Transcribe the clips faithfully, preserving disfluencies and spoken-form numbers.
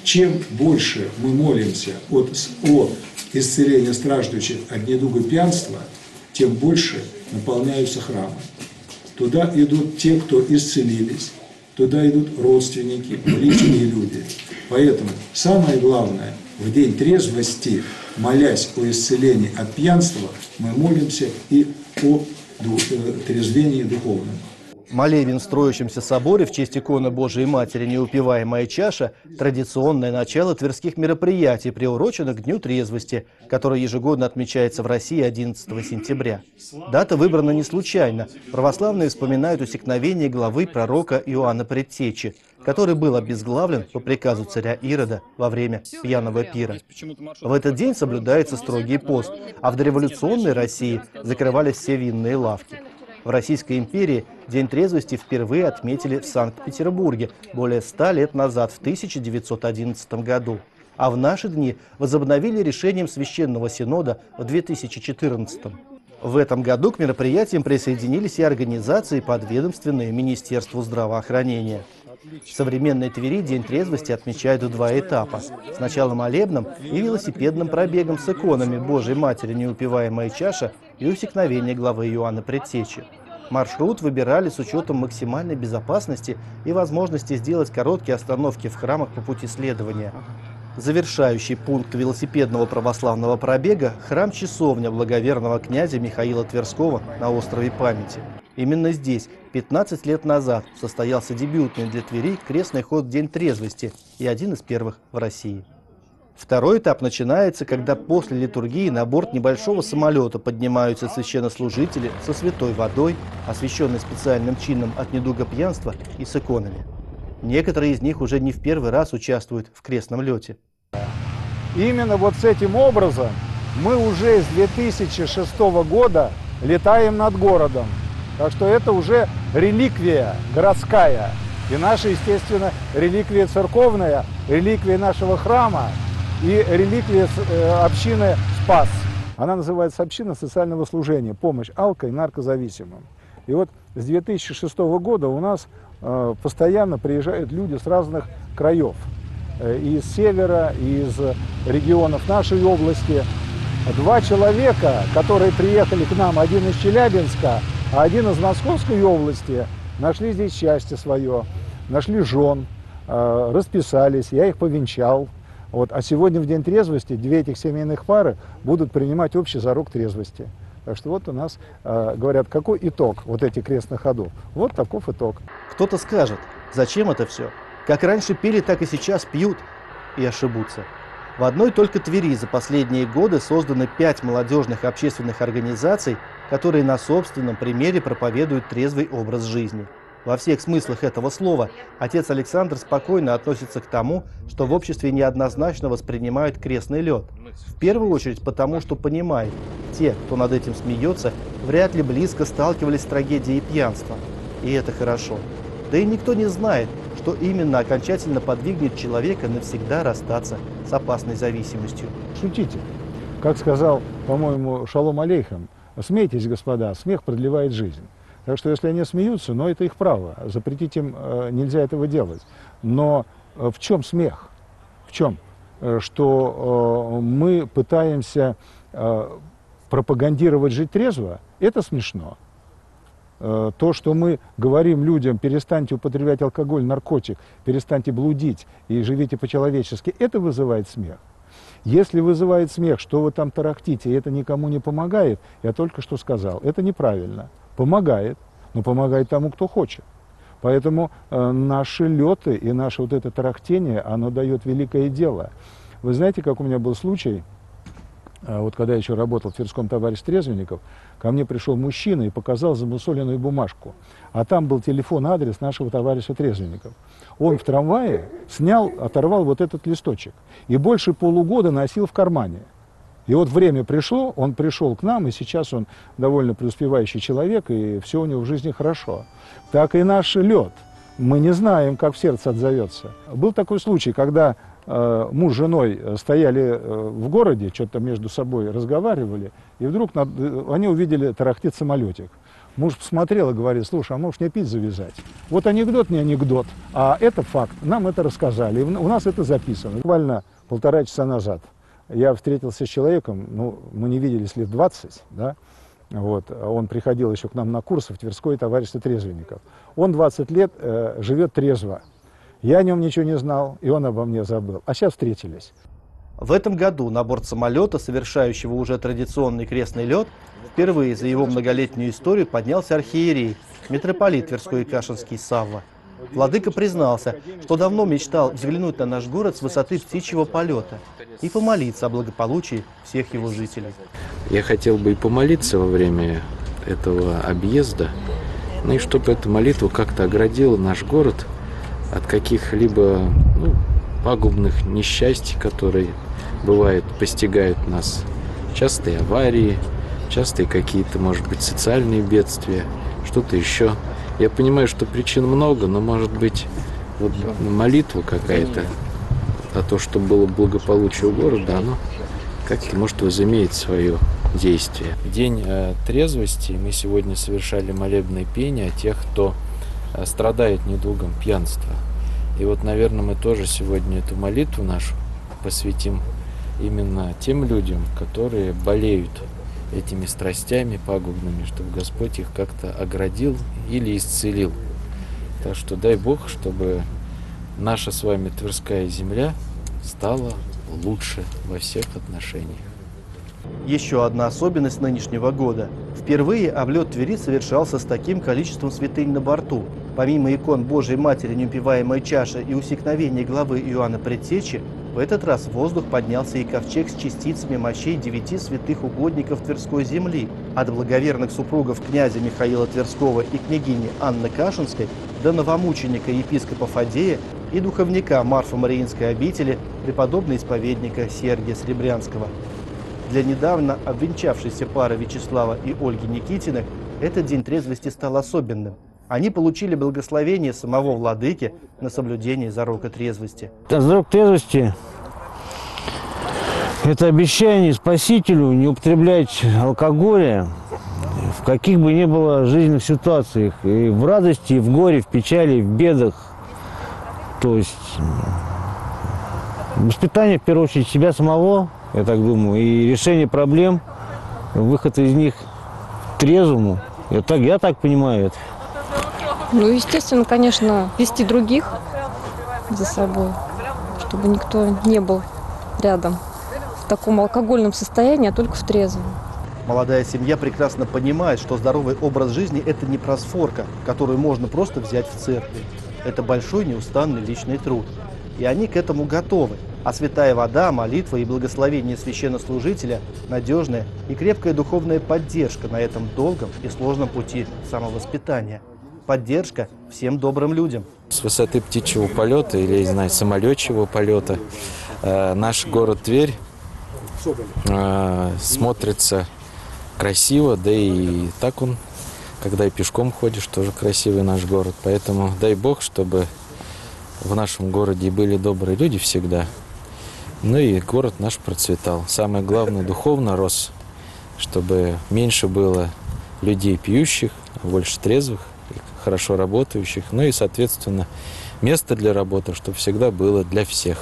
чем больше мы молимся от, о исцелении страждущих от недуга пьянства, тем больше наполняются храмы. Туда идут те, кто исцелились, туда идут родственники, близкие люди. Поэтому самое главное, в день трезвости, молясь о исцелении от пьянства, мы молимся и о трезлении духовном. Молебен в строящемся соборе в честь иконы Божией Матери «Неупиваемая чаша» – традиционное начало тверских мероприятий, приуроченных к Дню трезвости, который ежегодно отмечается в России одиннадцатого сентября. Дата выбрана не случайно. Православные вспоминают усекновение главы пророка Иоанна Предтечи, который был обезглавлен по приказу царя Ирода во время пьяного пира. В этот день соблюдается строгий пост, а в дореволюционной России закрывались все винные лавки. В Российской империи День трезвости впервые отметили в Санкт-Петербурге более ста лет назад, в тысяча девятьсот одиннадцатом году. А в наши дни возобновили решением Священного Синода в две тысячи четырнадцатом. В этом году к мероприятиям присоединились и организации, подведомственные Министерству здравоохранения. В современной Твери День трезвости отмечают в два этапа. Сначала молебном и велосипедным пробегом с иконами Божией Матери «Неупиваемая чаша» и усекновение главы Иоанна Предтечи. Маршрут выбирали с учетом максимальной безопасности и возможности сделать короткие остановки в храмах по пути следования. Завершающий пункт велосипедного православного пробега – храм-часовня благоверного князя Михаила Тверского на острове Памяти. Именно здесь пятнадцать лет назад состоялся дебютный для Твери крестный ход «День трезвости» и один из первых в России. Второй этап начинается, когда после литургии на борт небольшого самолета поднимаются священнослужители со святой водой, освященной специальным чином от недуга пьянства, и с иконами. Некоторые из них уже не в первый раз участвуют в крестном лете. Именно вот с этим образом мы уже с две тысячи шестого года летаем над городом. Так что это уже реликвия городская. И наша, естественно, реликвия церковная, реликвия нашего храма и реликвия общины Спас. Она называется «Община социального служения. Помощь алко- и наркозависимым». И вот с две тысячи шестого года у нас э, постоянно приезжают люди с разных краев. Э, из севера, из регионов нашей области. Два человека, которые приехали к нам, один из Челябинска, а один из Московской области, нашли здесь счастье свое, нашли жен, э, расписались, я их повенчал. Вот. А сегодня в День трезвости две этих семейных пары будут принимать общий зарок трезвости. Так что вот у нас, э, говорят, какой итог вот этих крестных ходов. Вот таков итог. Кто-то скажет, зачем это все? Как раньше пили, так и сейчас пьют. И ошибутся. В одной только Твери за последние годы созданы пять молодежных общественных организаций, которые на собственном примере проповедуют трезвый образ жизни. Во всех смыслах этого слова отец Александр спокойно относится к тому, что в обществе неоднозначно воспринимают крестный лед. В первую очередь потому, что понимает, те, кто над этим смеется, вряд ли близко сталкивались с трагедией пьянства. И это хорошо. Да и никто не знает, что именно окончательно подвигнет человека навсегда расстаться с опасной зависимостью. Шутите. Как сказал, по-моему, Шалом алейхам, смейтесь, господа, смех продлевает жизнь. Так что если они смеются, но это их право, запретить им э, нельзя этого делать. Но э, в чем смех? В чем? Э, что э, мы пытаемся э, пропагандировать жить трезво, это смешно. Э, то, что мы говорим людям, перестаньте употреблять алкоголь, наркотик, перестаньте блудить и живите по-человечески, это вызывает смех. Если вызывает смех, что вы там тарахтите, и это никому не помогает, я только что сказал, это неправильно. Помогает, но помогает тому, кто хочет. Поэтому э, наши леты и наше вот это тарахтение, оно дает великое дело. Вы знаете, как у меня был случай, э, вот когда я еще работал в Тверском товарище трезвенников, ко мне пришел мужчина и показал замусоленную бумажку. А там был телефон, адрес нашего товарища трезвенников. Он в трамвае снял, оторвал вот этот листочек и больше полугода носил в кармане. И вот время пришло, он пришел к нам, и сейчас он довольно преуспевающий человек, и все у него в жизни хорошо. Так и наш лед. Мы не знаем, как в сердце отзовется. Был такой случай, когда э, муж с женой стояли э, в городе, что-то между собой разговаривали, и вдруг над, они увидели тарахтит самолетик. Муж посмотрел и говорит: слушай, а можешь мне пить завязать? Вот анекдот не анекдот, а это факт. Нам это рассказали, и у нас это записано. Буквально полтора часа назад я встретился с человеком, ну, мы не виделись лет двадцать, да, вот, он приходил еще к нам на курсы в Тверское товарищество трезвенников. Он двадцать лет э, живет трезво. Я о нем ничего не знал, и он обо мне забыл. А сейчас встретились. В этом году на борт самолета, совершающего уже традиционный крестный лет, впервые за его многолетнюю историю поднялся архиерей, митрополит Тверской и Кашинский Савва. Владыка признался, что давно мечтал взглянуть на наш город с высоты птичьего полета и помолиться о благополучии всех его жителей. Я хотел бы и помолиться во время этого объезда, ну и чтобы эта молитва как-то оградила наш город от каких-либо ну, пагубных несчастий, которые бывают, постигают нас. Частые аварии, частые какие-то, может быть, социальные бедствия, что-то еще. Я понимаю, что причин много, но, может быть, вот молитва какая-то о том, чтобы было благополучие у города, оно как-то, может, возымеет свое действие. В день э, трезвости мы сегодня совершали молебное пение о тех, кто э, страдает недугом пьянства. И вот, наверное, мы тоже сегодня эту молитву нашу посвятим именно тем людям, которые болеют этими страстями пагубными, чтобы Господь их как-то оградил или исцелил. Так что дай Бог, чтобы наша с вами Тверская земля стала лучше во всех отношениях. Еще одна особенность нынешнего года. Впервые облет Твери совершался с таким количеством святынь на борту. Помимо икон Божией Матери, неупиваемой чаши и усекновения главы Иоанна Предтечи, в этот раз в воздух поднялся и ковчег с частицами мощей девяти святых угодников Тверской земли. От благоверных супругов князя Михаила Тверского и княгини Анны Кашинской до новомученика епископа Фадея и духовника Марфо-Мариинской обители преподобного исповедника Сергия Сребрянского. Для недавно обвенчавшейся пары Вячеслава и Ольги Никитиных этот день трезвости стал особенным. Они получили благословение самого владыки на соблюдение зарока трезвости. Зарок трезвости – это обещание Спасителю не употреблять алкоголя в каких бы ни было жизненных ситуациях. И в радости, и в горе, в печали, в бедах. То есть воспитание, в первую очередь, себя самого, я так думаю, и решение проблем, выход из них трезвому. Я так, я так понимаю это. Ну, естественно, конечно, вести других за собой, чтобы никто не был рядом в таком алкогольном состоянии, а только в трезвом. Молодая семья прекрасно понимает, что здоровый образ жизни – это не просфорка, которую можно просто взять в церкви. Это большой неустанный личный труд. И они к этому готовы. А святая вода, молитва и благословение священнослужителя – надежная и крепкая духовная поддержка на этом долгом и сложном пути самовоспитания. Поддержка всем добрым людям. С высоты птичьего полета или, не знаю, самолетчего полета э, наш город Тверь э, смотрится красиво, да и так он, когда и пешком ходишь, тоже красивый наш город. Поэтому дай Бог, чтобы в нашем городе были добрые люди всегда, ну и город наш процветал. Самое главное, духовно рос, чтобы меньше было людей пьющих, а больше трезвых, хорошо работающих, ну и, соответственно, место для работы, чтобы всегда было для всех.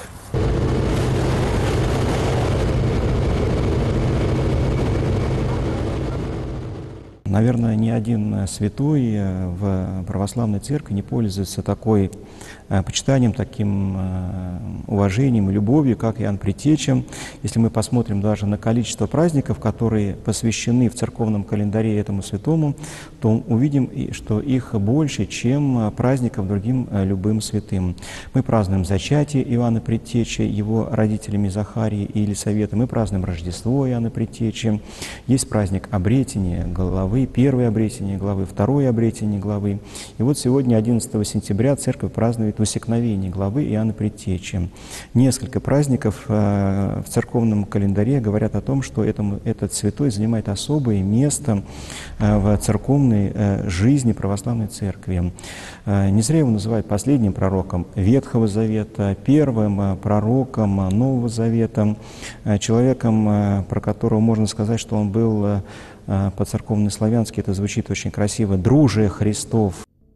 Наверное, ни один святой в православной церкви не пользуется такой почитанием, таким уважением и любовью, как Иоанн Предтеча. Если мы посмотрим даже на количество праздников, которые посвящены в церковном календаре этому святому, то увидим, что их больше, чем праздников другим любым святым. Мы празднуем зачатие Иоанна Предтечи, его родителями Захарии и Елисавета. Мы празднуем Рождество Иоанна Предтечи. Есть праздник обретения главы, первое обретение главы, второе обретение главы. И вот сегодня, одиннадцатого сентября, церковь празднует усекновение главы Иоанна Предтечи. Несколько праздников э, в церковном календаре говорят о том, что этому, этот святой занимает особое место э, в церковной э, жизни православной церкви. Э, не зря его называют последним пророком Ветхого Завета, первым э, пророком Нового Завета, э, человеком, э, про которого можно сказать, что он был э, по-церковнославянски это звучит очень красиво «друже Христов».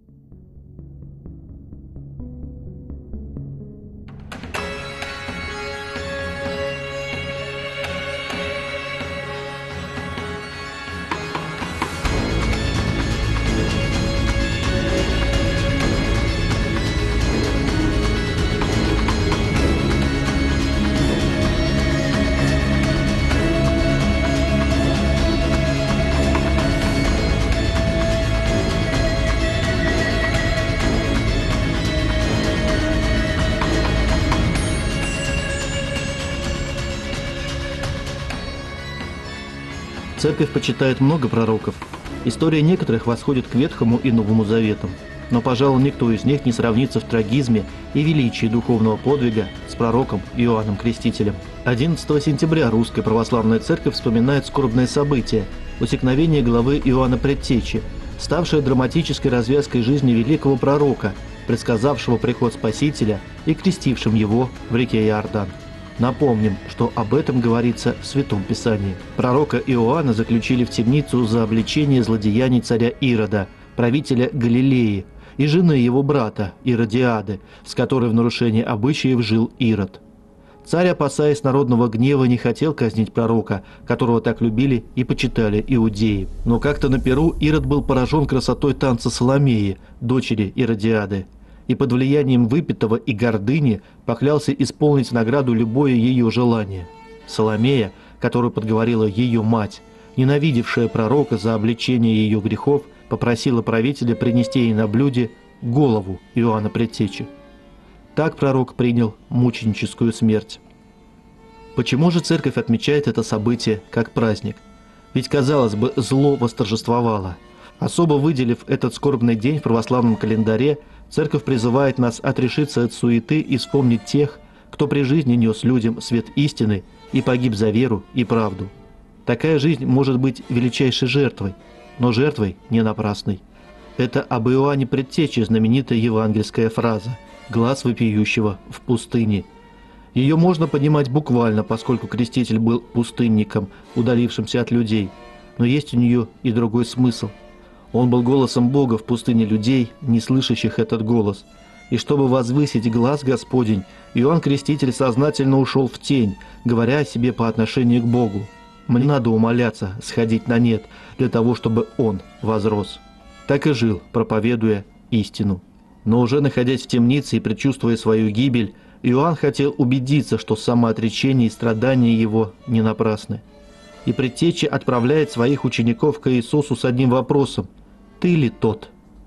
Церковь почитает много пророков. История некоторых восходит к Ветхому и Новому Заветам. Но, пожалуй, никто из них не сравнится в трагизме и величии духовного подвига с пророком Иоанном Крестителем. одиннадцатого сентября Русская Православная Церковь вспоминает скорбное событие – усекновение главы Иоанна Предтечи, ставшее драматической развязкой жизни великого пророка, предсказавшего приход Спасителя и крестившим его в реке Иордан. Напомним, что об этом говорится в Святом Писании. Пророка Иоанна заключили в темницу за обличение злодеяний царя Ирода, правителя Галилеи, и жены его брата Иродиады, с которой в нарушении обычаев жил Ирод. Царь, опасаясь народного гнева, не хотел казнить пророка, которого так любили и почитали иудеи. Но как-то на пиру Ирод был поражен красотой танца Соломеи, дочери Иродиады, и под влиянием выпитого и гордыни поклялся исполнить награду любое ее желание. Соломея, которую подговорила ее мать, ненавидевшая пророка за обличение ее грехов, попросила правителя принести ей на блюде голову Иоанна Предтечи. Так пророк принял мученическую смерть. Почему же церковь отмечает это событие как праздник? Ведь, казалось бы, зло восторжествовало. Особо выделив этот скорбный день в православном календаре, церковь призывает нас отрешиться от суеты и вспомнить тех, кто при жизни нес людям свет истины и погиб за веру и правду. Такая жизнь может быть величайшей жертвой, но жертвой не напрасной. Это об Иоанне Предтече знаменитая евангельская фраза «глас вопиющего в пустыне». Ее можно понимать буквально, поскольку креститель был пустынником, удалившимся от людей, но есть у нее и другой смысл. Он был голосом Бога в пустыне людей, не слышащих этот голос. И чтобы возвысить глас Господень, Иоанн Креститель сознательно ушел в тень, говоря о себе по отношению к Богу. «Мне надо умоляться, сходить на нет, для того, чтобы Он возрос». Так и жил, проповедуя истину. Но уже находясь в темнице и предчувствуя свою гибель, Иоанн хотел убедиться, что самоотречение и страдания его не напрасны. И Предтеча отправляет своих учеников к Иисусу с одним вопросом: «Ты ли тот?»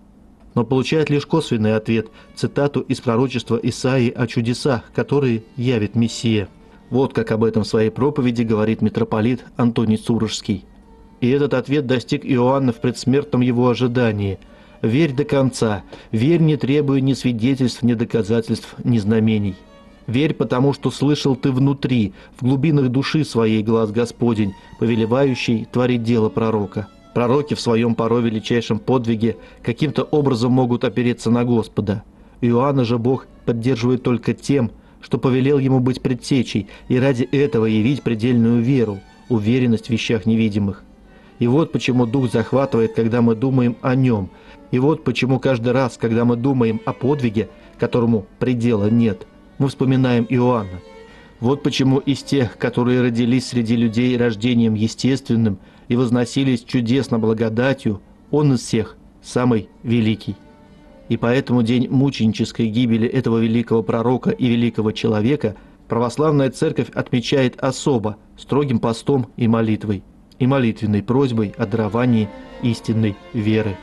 Но получает лишь косвенный ответ, цитату из пророчества Исаии о чудесах, которые явит Мессия. Вот как об этом в своей проповеди говорит митрополит Антоний Сурожский. И этот ответ достиг Иоанна в предсмертном его ожидании. «Верь до конца, верь, не требуя ни свидетельств, ни доказательств, ни знамений. Верь, потому что слышал ты внутри, в глубинах души своей глас Господень, повелевающий творить дело пророка». Пророки в своем порой величайшем подвиге каким-то образом могут опереться на Господа. Иоанна же Бог поддерживает только тем, что повелел ему быть предтечей, и ради этого явить предельную веру, уверенность в вещах невидимых. И вот почему Дух захватывает, когда мы думаем о Нем. И вот почему каждый раз, когда мы думаем о подвиге, которому предела нет, мы вспоминаем Иоанна. Вот почему из тех, которые родились среди людей рождением естественным и возносились чудесно благодатью, он из всех самый великий. И поэтому день мученической гибели этого великого пророка и великого человека православная церковь отмечает особо, строгим постом и молитвой, и молитвенной просьбой о даровании истинной веры.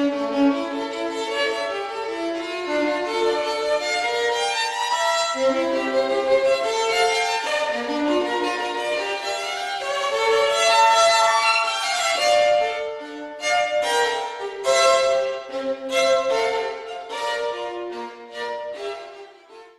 Thank you.